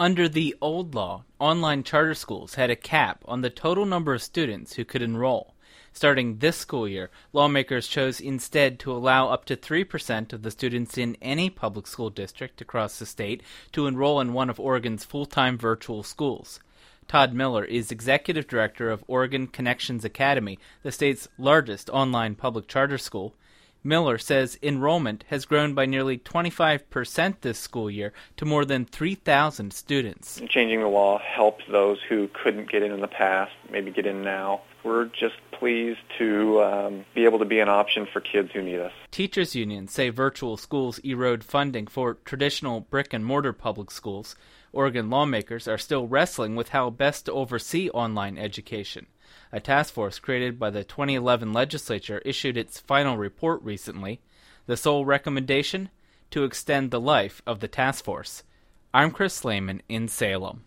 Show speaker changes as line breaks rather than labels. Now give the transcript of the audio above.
Under the old law, online charter schools had a cap on the total number of students who could enroll. Starting this school year, lawmakers chose instead to allow up to 3% of the students in any public school district across the state to enroll in one of Oregon's full-time virtual schools. Todd Miller is executive director of Oregon Connections Academy, the state's largest online public charter school. Miller says enrollment has grown by nearly 25% this school year to more than 3,000 students.
Changing the law helped those who couldn't get in the past, maybe get in now. We're just pleased to be able to be an option for kids who need us.
Teachers unions say virtual schools erode funding for traditional brick-and-mortar public schools. Oregon lawmakers are still wrestling with how best to oversee online education. A task force created by the 2011 legislature issued its final report recently. The sole recommendation? To extend the life of the task force. I'm Chris Slayman in Salem.